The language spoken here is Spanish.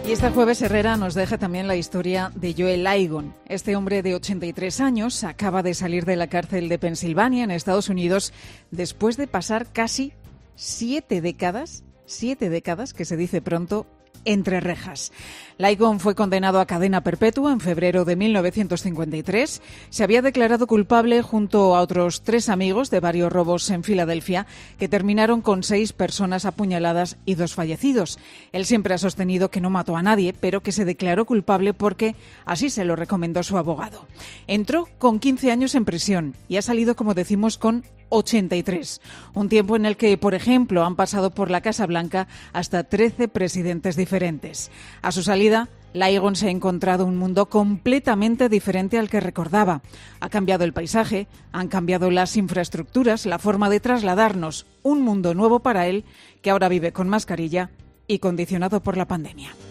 Y este jueves Herrera nos deja también la historia de Joe Ligon. Este hombre de 83 años acaba de salir de la cárcel de Pensilvania, en Estados Unidos, después de pasar casi 7 décadas, que se dice pronto, entre rejas. Ligon fue condenado a cadena perpetua en febrero de 1953. Se había declarado culpable junto a otros 3 amigos de varios robos en Filadelfia que terminaron con 6 personas apuñaladas y 2 fallecidos. Él siempre ha sostenido que no mató a nadie, pero que se declaró culpable porque así se lo recomendó su abogado. Entró con 15 años en prisión y ha salido, como decimos, con 83. Un tiempo en el que, por ejemplo, han pasado por la Casa Blanca hasta 13 presidentes diferentes. A su salida, Ligon se ha encontrado un mundo completamente diferente al que recordaba. Ha cambiado el paisaje, han cambiado las infraestructuras, la forma de trasladarnos. Un mundo nuevo para él, que ahora vive con mascarilla y condicionado por la pandemia.